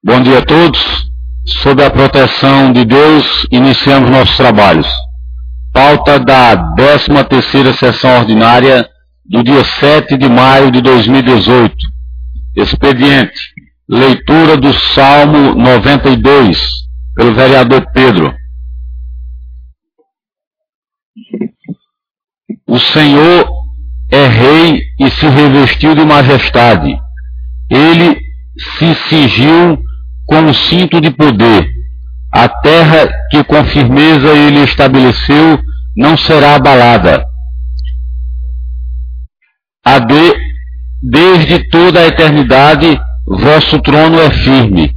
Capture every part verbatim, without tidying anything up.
Bom dia a todos. Sob a proteção de Deus, iniciamos nossos trabalhos. Pauta da décima terceira sessão ordinária do dia sete de maio de dois mil e dezoito. Expediente: leitura do Salmo noventa e dois, pelo vereador Pedro. O Senhor é rei e se revestiu de majestade. Ele se cingiu com o cinto de poder. A terra que com firmeza ele estabeleceu não será abalada. A de, desde toda a eternidade, vosso trono é firme.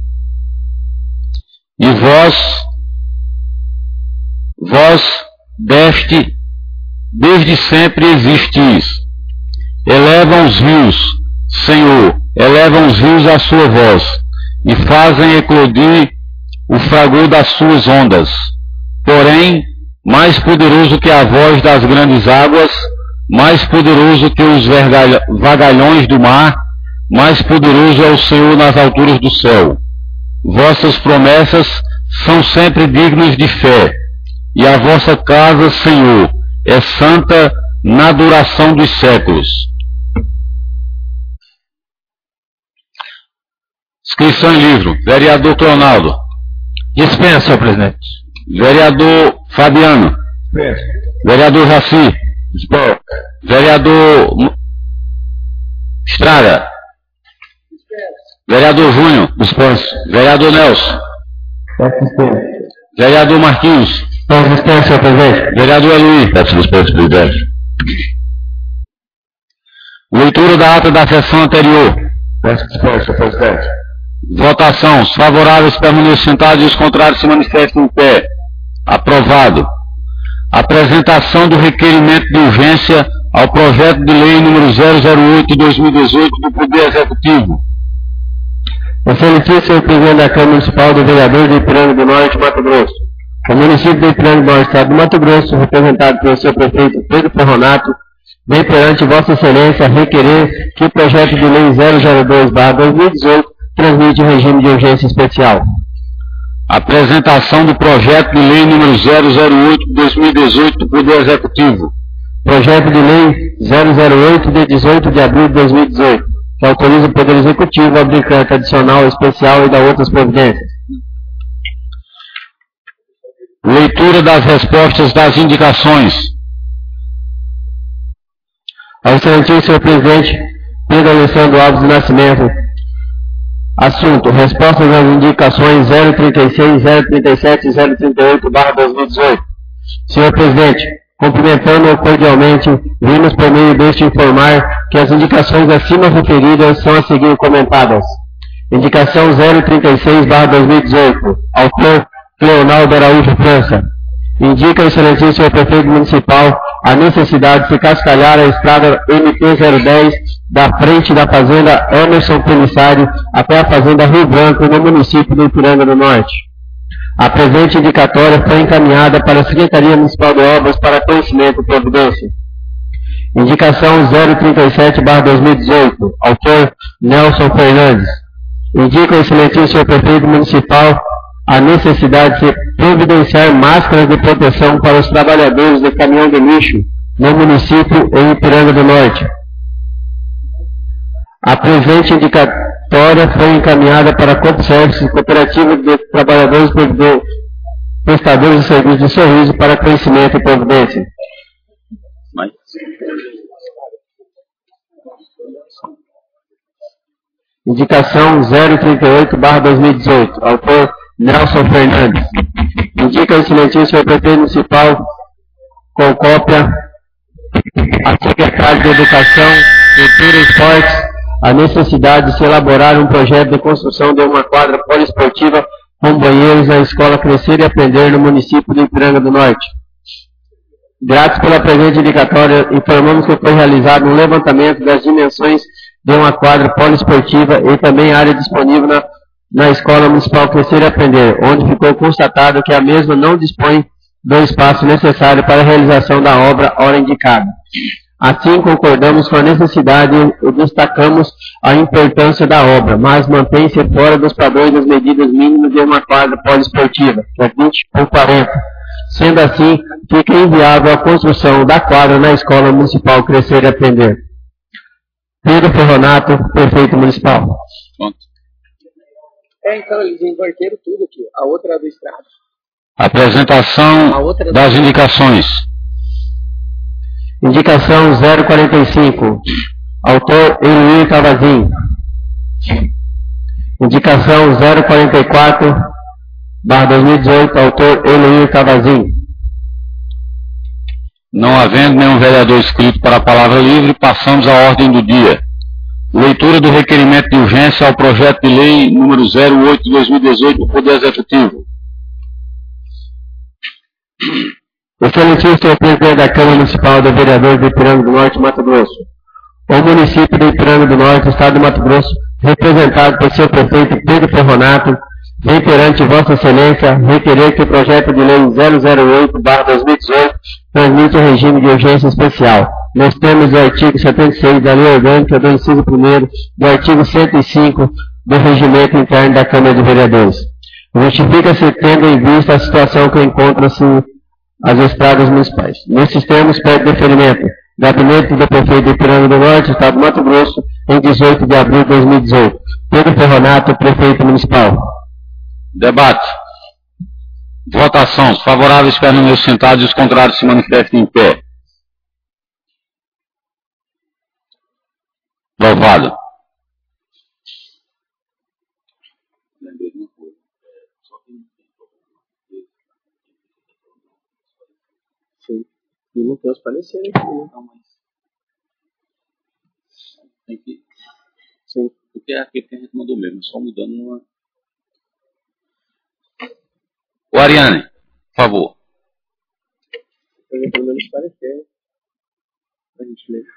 E vós, vós deste, desde sempre existis. Elevam os rios, Senhor, elevam os rios à sua voz, e fazem eclodir o fragor das suas ondas. Porém, mais poderoso que a voz das grandes águas, mais poderoso que os vagalhões do mar, mais poderoso é o Senhor nas alturas do céu. Vossas promessas são sempre dignas de fé, e a vossa casa, Senhor, é santa na duração dos séculos. Inscrição em livro. Vereador Cleonaldo. Dispensa, senhor presidente. Vereador Fabiano. Dispensa. Vereador Jaci. Dispensa. Vereador Estraga. Dispensa. Vereador Júnior. Dispensa. Vereador Nelson. Dispensa. Vereador Marquinhos. Dispensa, senhor presidente. Vereador Eluí. Peço dispensa, presidente. Leitura da ata da sessão anterior. Peço dispensa, senhor presidente. Votação. Os favoráveis permaneçam sentados e os contrários se manifestem em pé. Aprovado. Apresentação do requerimento de urgência ao projeto de lei número zero zero oito de dois mil e dezoito do Poder Executivo. Excelentíssimo senhor presidente da Câmara Municipal do Vereador de Ipiranga do Norte, Mato Grosso. O município de Ipiranga do Norte, Estado do Mato Grosso, representado pelo seu prefeito Pedro Ferronato, vem perante Vossa Excelência requerer que o projeto de lei zero zero dois barra dois mil e dezoito transmite regime de urgência especial. Apresentação do projeto de lei número zero zero oito de dois mil e dezoito do Poder Executivo. Projeto de lei zero zero oito de dezoito de abril de dois mil e dezoito, que autoriza o Poder Executivo a abrir carta adicional especial e dar outras providências. Leitura das respostas das indicações. Ao excelentíssimo senhor presidente Pedro Alessandro Alves do Nascimento. Assunto: respostas às indicações zero trinta e seis, zero trinta e sete e zero trinta e oito barra dois mil e dezoito. Senhor presidente, cumprimentando-o cordialmente, vimos por meio deste informar que as indicações acima referidas são a seguir comentadas. Indicação zero trinta e seis barra dois mil e dezoito. Autor: Cleonaldo Araújo França. Indica o excelentíssimo senhor prefeito municipal a necessidade de se cascalhar a estrada M T zero dez da frente da fazenda Emerson Pelissari até a fazenda Rio Branco, no município de Ipiranga do Norte. A presente indicatória foi encaminhada para a Secretaria Municipal de Obras para conhecimento e providência. Indicação zero trinta e sete barra dois mil e dezoito. Autor: Nelson Fernandes. Indica o excelentíssimo senhor prefeito municipal a necessidade de providenciar máscaras de proteção para os trabalhadores de caminhão de lixo no município em Ipiranga do Norte. A presente indicatória foi encaminhada para a Copservice, Cooperativa de Trabalhadores Prestadores de Serviços de Sorriso, para conhecimento e providência. Indicação zero trinta e oito barra dois mil e dezoito. Autor: Nelson Fernandes. Indica o excelentíssimo senhor prefeito municipal, com cópia, a secretária de Educação, Cultura e Esportes, a necessidade de se elaborar um projeto de construção de uma quadra poliesportiva com banheiros na Escola Crescer e Aprender no município de Ipiranga do Norte. Gratos pela presente indicatória, informamos que foi realizado um levantamento das dimensões de uma quadra poliesportiva e também área disponível na na Escola Municipal Crescer e Aprender, onde ficou constatado que a mesma não dispõe do espaço necessário para a realização da obra hora indicada. Assim, concordamos com a necessidade e destacamos a importância da obra, mas mantém-se fora dos padrões das medidas mínimas de uma quadra poliesportiva, que é vinte por quarenta. Sendo assim, fica inviável a construção da quadra na Escola Municipal Crescer e Aprender. Pedro Ferronato, prefeito municipal. É, então eles inverteram tudo aqui. A outra é do estrado. Apresentação outra é das indicações. Indicação zero quarenta e cinco. Autor Eluir Cavazin. Indicação zero quarenta e quatro, barra dois mil e dezoito, autor Eluir Cavazin. Não havendo nenhum vereador inscrito para a palavra livre, passamos à ordem do dia. Leitura do requerimento de urgência ao projeto de lei número zero oito de dois mil e dezoito do Poder Executivo. Excelentíssimo senhor presidente da Câmara Municipal de Vereadores de Ipiranga do Norte, Mato Grosso. O município de Ipiranga do Norte, Estado de Mato Grosso, representado por seu prefeito Pedro Ferronato, vem perante Vossa Excelência requerer que o projeto de lei zero zero oito barra dois mil e dezoito transmite o regime de urgência especial, nos termos do artigo setenta e seis da Lei Orgânica do inciso primeiro, do artigo cento e cinco do Regimento Interno da Câmara de Vereadores. Justifica-se tendo em vista a situação que encontra-se as estradas municipais. Nesses termos, pede deferimento. Gabinete do Prefeito de Ipiranga do Norte, Estado de Mato Grosso, em dezoito de abril de dois mil e dezoito. Pedro Ferronato, Prefeito Municipal. Debate. Votação. Os favoráveis permanecem sentados e os contrários se manifestem em pé. Aprovado. Sim. E não tem os pareceres aqui, né? Não, mas... Tem que... Sim. Porque é aqui que a gente mandou mesmo, só mudando uma... O Ariane, por favor. Tem pelo menos parecer. A gente lê.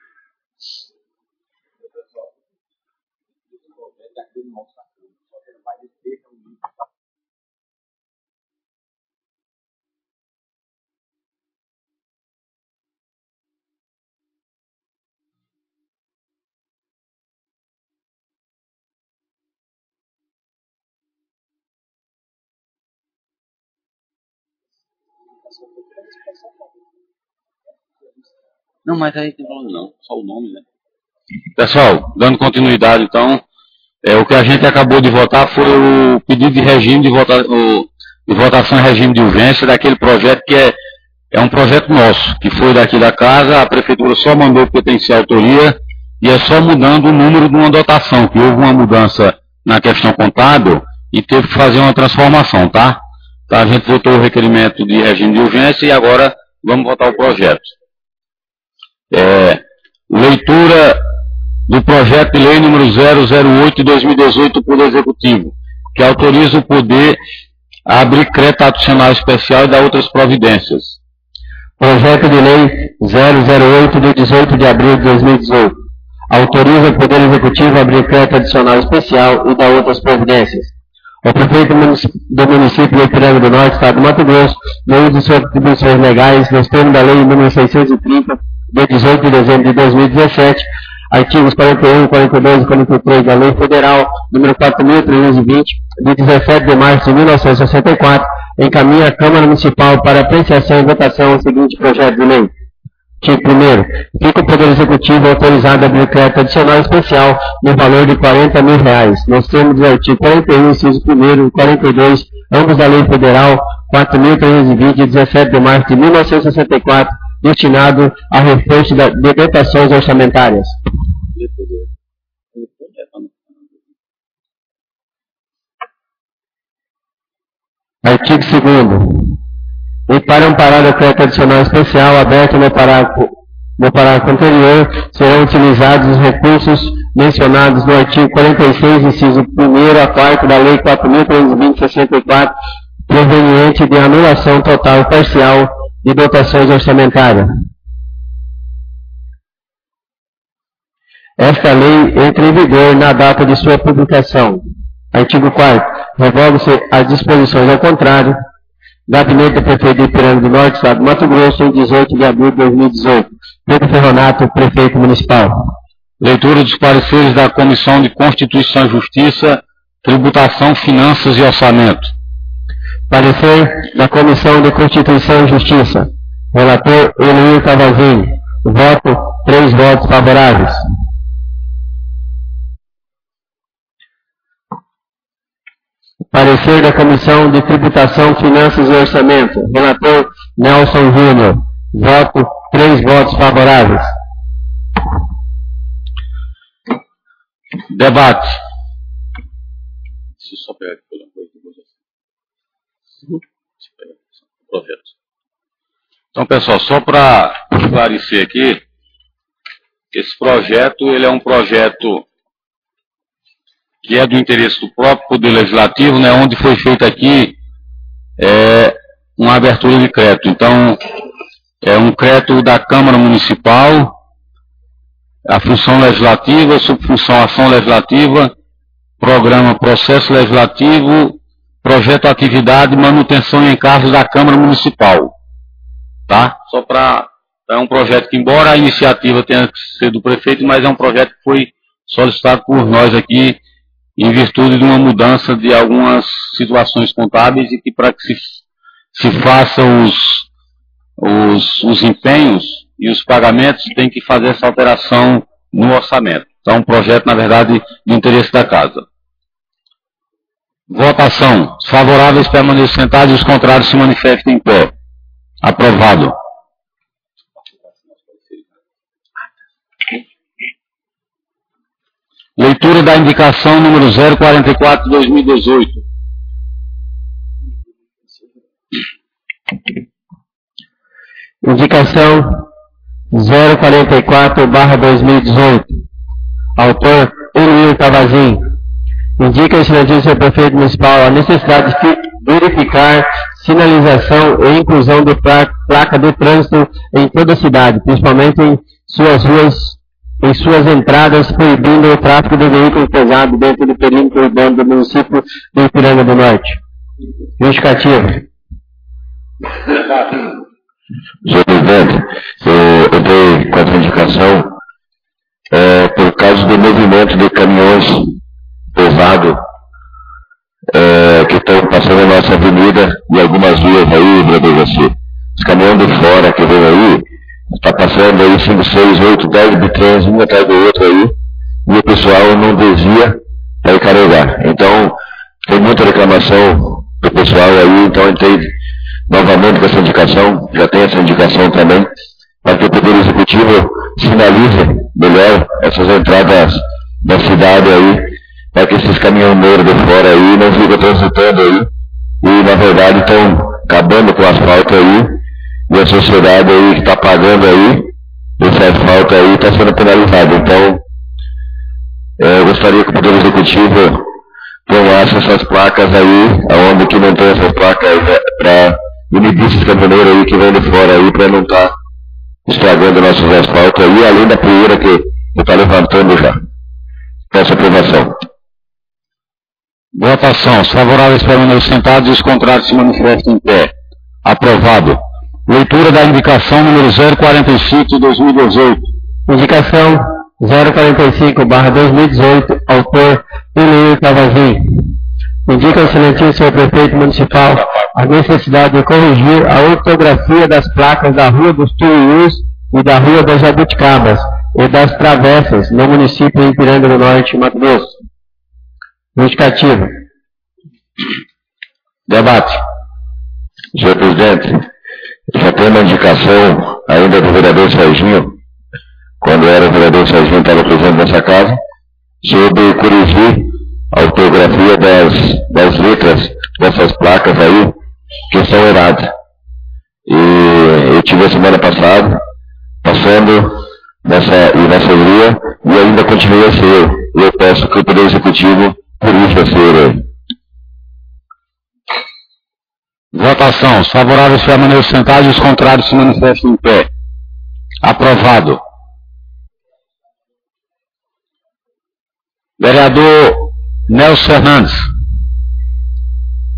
Não, mas aí tem problema não, só o nome, né? Pessoal, dando continuidade então, é, o que a gente acabou de votar foi o pedido de regime de, vota, o, de votação em regime de urgência daquele projeto que é, é um projeto nosso, que foi daqui da casa, a prefeitura só mandou pertencer à autoria e é só mudando o número de uma dotação, que houve uma mudança na questão contábil e teve que fazer uma transformação, tá? Então a gente votou o requerimento de regime de urgência e agora vamos votar o projeto. É, leitura do projeto de lei número zero zero oito de dois mil e dezoito do Poder Executivo, que autoriza o poder a abrir crédito adicional especial e dar outras providências. Projeto de lei zero zero oito de dezoito de abril de dois mil e dezoito. Autoriza o Poder Executivo a abrir crédito adicional especial e dar outras providências. O prefeito do município de Ipiranga do Norte, Estado de Mato Grosso, no uso de suas atribuições legais, nos termos da lei número seiscentos e trinta, de dezoito de dezembro de dois mil e dezessete, artigos quarenta e um, quarenta e dois e quarenta e três da Lei Federal número quatro mil trezentos e vinte, de dezessete de março de mil novecentos e sessenta e quatro, encaminha à Câmara Municipal para apreciação e votação o seguinte projeto de lei. Artigo primeiro. Fica o Poder Executivo autorizado a abrir crédito adicional especial no valor de quarenta mil reais, nos termos do artigo quarenta e um, inciso primeiro e quarenta e dois, ambos da Lei Federal quatro mil trezentos e vinte, de dezessete de março de mil novecentos e sessenta e quatro, destinado a reforço de dotações orçamentárias. Artigo segundo. E para amparar o crédito adicional especial aberto no parágrafo, no parágrafo anterior, serão utilizados os recursos mencionados no artigo quarenta e seis, inciso primeiro a quarto da Lei quatro mil trezentos e vinte, de sessenta e quatro, proveniente de anulação total e parcial de dotações orçamentárias. Esta lei entra em vigor na data de sua publicação. Artigo quarto. Revoga-se as disposições ao contrário. Gabinete do Prefeito de Ipiranga do Norte, Estado de Mato Grosso, em dezoito de abril de dois mil e dezoito. Pedro Ferronato, prefeito municipal. Leitura dos pareceres da Comissão de Constituição e Justiça, Tributação, Finanças e Orçamento. Parecer da Comissão de Constituição e Justiça. Relator Eloir Cavazinho. Voto, três votos favoráveis. Parecer da Comissão de Tributação, Finanças e Orçamento. Relator Nelson Júnior. Voto, três votos favoráveis. Debate. Deixa eu só pegar aqui pela coisa. Projeto. Então, pessoal, só para esclarecer aqui, esse projeto, ele é um projeto que é do interesse do próprio Poder Legislativo, né, onde foi feita aqui é, uma abertura de crédito. Então, é um crédito da Câmara Municipal, a função legislativa, subfunção ação legislativa, programa processo legislativo, projeto atividade, manutenção e encargos da Câmara Municipal. Tá? Só para... É um projeto que, embora a iniciativa tenha que ser do prefeito, mas é um projeto que foi solicitado por nós aqui, em virtude de uma mudança de algumas situações contábeis, e que para que se, se façam os, os, os empenhos e os pagamentos, tem que fazer essa alteração no orçamento. Então, é um projeto, na verdade, de interesse da casa. Votação. Os favoráveis permaneçam sentados e os contrários se manifestem em pé. Aprovado. Leitura da indicação número zero quarenta e quatro de dois mil e dezoito. Indicação zero quarenta e quatro barra dois mil e dezoito. Autor Eloir Cavazinho. Indica o excelentíssimo senhor prefeito municipal a necessidade de verificar sinalização e inclusão de placa de trânsito em toda a cidade, principalmente em suas ruas, em suas entradas, proibindo o tráfego de veículos pesados dentro do perímetro urbano do município de Ipiranga do Norte. Justificativa. senhor presidente, eu entrei com essa indicação é, por causa do movimento de caminhões pesados é, que estão passando a nossa avenida e algumas vias aí, vereador Garcia. Os caminhões de fora que vem aí, está passando aí cinco, seis, oito, dez bitrens, um atrás do outro aí, e o pessoal não desvia para ir carregar. Então, tem muita reclamação do pessoal aí, então entrei novamente com essa indicação, já tem essa indicação também, para que o Poder Executivo sinalize melhor essas entradas da cidade aí, para que esses caminhoneiros de fora aí não ficam transitando aí, e na verdade estão acabando com o asfalto aí, e a sociedade aí que está pagando aí, esse asfalto aí está sendo penalizado. Então, é, eu gostaria que o Poder Executivo tomasse essas placas aí, aonde que não tem essas placas para inibir esses caminhoneiros aí que vêm de fora aí, para não estar tá estragando nossos asfaltos aí, além da poeira que está levantando já. Peço aprovação. Votação. Os favoráveis permanecem sentados e os contrários se manifestam em pé. Aprovado. Leitura da indicação número zero quarenta e cinco de dois mil e dezoito. Indicação zero quarenta e cinco barra dois mil e dezoito, autor Eloir Cavazinho. Indica o excelentíssimo senhor prefeito municipal a necessidade de corrigir a ortografia das placas da Rua dos Tuiús e da Rua das Jabuticabas e das Travessas no município de Ipiranga do Norte, Mato Grosso. Justificativa. Debate. senhor presidente, já tem uma indicação ainda do vereador Serginho, quando era o vereador Serginho estava presente nessa casa, sobre corrigir a ortografia das, das letras dessas placas aí, que são erradas. E eu tive a semana passada, passando nessa, e nessa via, e ainda continua a ser. E eu peço que o Poder Executivo corrija esse erro aí. Votação. Os favoráveis permanecem sentados e os contrários se manifestam em pé. Aprovado. Vereador Nelson Fernandes.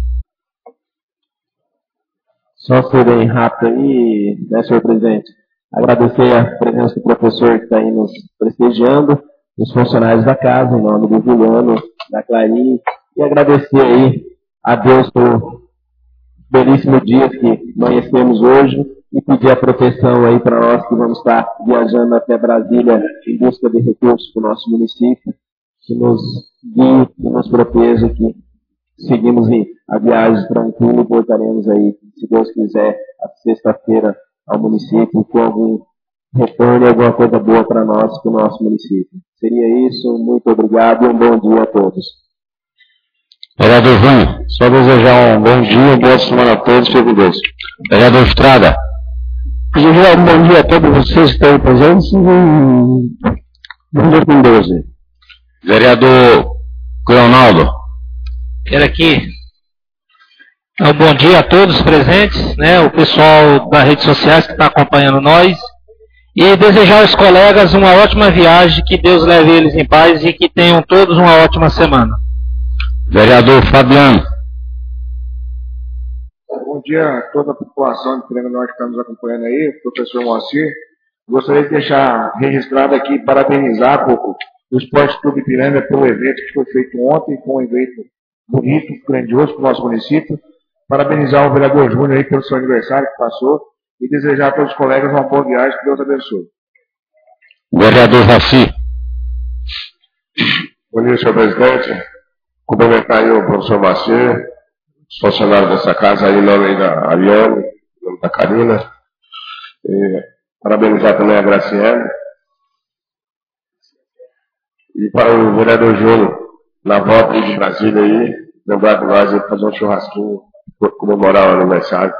Só ser bem rápido aí, né, senhor presidente? Agradecer a presença do professor que está aí nos prestigiando, os funcionários da casa, em nome do Juliano, da Clarinha, e agradecer aí a Deus por belíssimo dia que conhecemos hoje e pedir a proteção aí para nós que vamos estar viajando até Brasília em busca de recursos para o nosso município, que nos guie, que nos proteja, que seguimos a viagem tranquilo e voltaremos aí, se Deus quiser, a sexta-feira ao município com algum retorno e alguma coisa boa para nós, para o nosso município. Seria isso, muito obrigado e um bom dia a todos. Vereador Júnior, só desejar um bom dia, boa semana a todos, fique com Deus. Vereador Estrada. Desejar um bom dia a todos vocês que estão presentes e um bom dia com Deus. Vereador Leonardo. Quero aqui um bom dia a todos presentes, né, o pessoal das redes sociais que está acompanhando nós, e desejar aos colegas uma ótima viagem, que Deus leve eles em paz e que tenham todos uma ótima semana. Vereador Fabiano. Bom dia a toda a população de Piranga Norte que está nos acompanhando aí, professor Moacir. Gostaria de deixar registrado aqui, parabenizar pouco o Esporte Clube Piranga pelo evento que foi feito ontem, com um evento bonito, grandioso para o nosso município. Parabenizar o vereador Júnior aí pelo seu aniversário que passou e desejar a todos os colegas uma boa viagem, que Deus abençoe. Vereador Raci. Bom dia, senhor presidente. Cumprimentar aí o professor Macir, os funcionários dessa casa aí, em nome da Ariane, em nome da Karina. E parabenizar também a Graciela. E para o vereador Júnior, na volta aí de Brasília aí, lembrar de nós aí fazer um churrasquinho, comemorar o aniversário.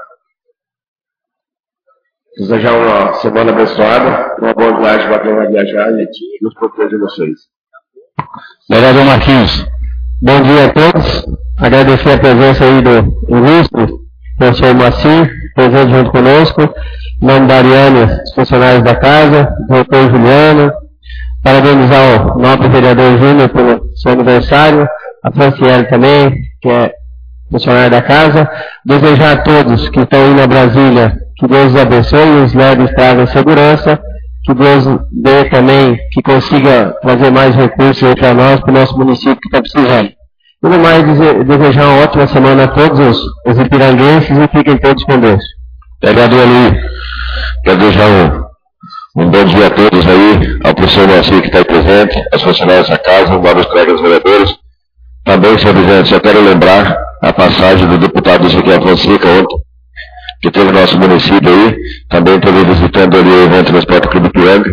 Desejar uma semana abençoada, uma boa viagem para quem vai viajar e Deus proteja vocês. Vereador Marquinhos. Bom dia a todos. Agradecer a presença aí do ilustre professor Moacir, presente junto conosco, em nome da Ariane, os funcionários da casa, do doutor Juliano. Parabenizar o nobre vereador Júnior pelo seu aniversário, a Franciele também, que é funcionária da casa. Desejar a todos que estão indo a Brasília que Deus os abençoe e os leve estrada em segurança, que Deus dê também, que consiga trazer mais recursos aí para nós, para o nosso município que está precisando. E no mais, desejar uma ótima semana a todos os, os ipiranguenses e fiquem todos com Deus. Vereador ali, quero desejar um, um bom dia a todos aí, ao professor Moacir que está aí presente, aos funcionários da casa, vários colegas vereadores. Também, senhor presidente, só quero lembrar a passagem do deputado Ezequiel Fonseca ontem, que teve no nosso município aí, também teve visitando ali o evento no Esporte Clube Piranga.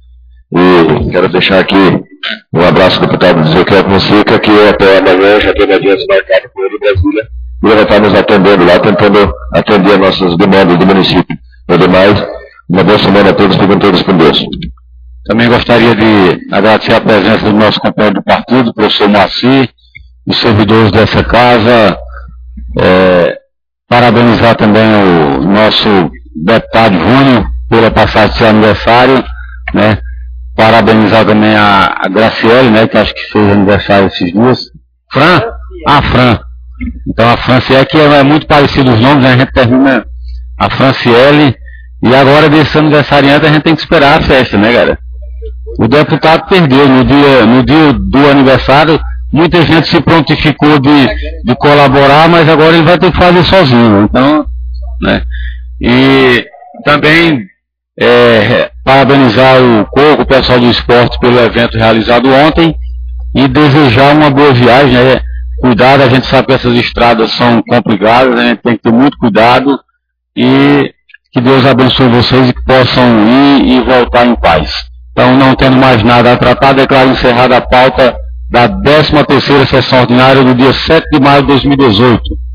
E quero deixar aqui um abraço do deputado Ezequiel Fonseca, que até amanhã já tem uma audiência marcada com ele em Brasília, e ele vai estar nos atendendo lá, tentando atender as nossas demandas do município. No demais, uma boa semana a todos, fiquem todos com Deus. Também gostaria de agradecer a presença do nosso companheiro do partido, o professor Moacir, os servidores dessa casa, é, parabenizar também o nosso deputado Júnior pela passagem de seu aniversário, né? Parabenizar também a, a Graciele, né? Que acho que fez aniversário esses dias. Fran? Ah, Fran. Então a Franciele, que é muito parecido os nomes, né? A gente termina a Franciele, e agora desse aniversariante a gente tem que esperar a festa, né, galera? O deputado perdeu no dia, no dia do aniversário. Muita gente se prontificou de, de colaborar, mas agora ele vai ter que fazer sozinho. Então, né? E também é, parabenizar o Coco, o pessoal do esporte, pelo evento realizado ontem e desejar uma boa viagem. Né? Cuidado, a gente sabe que essas estradas são complicadas, a gente tem que ter muito cuidado e que Deus abençoe vocês e que possam ir e voltar em paz. Então, não tendo mais nada a tratar, declaro encerrada a pauta da décima terceira sessão ordinária do dia sete de maio de dois mil e dezoito.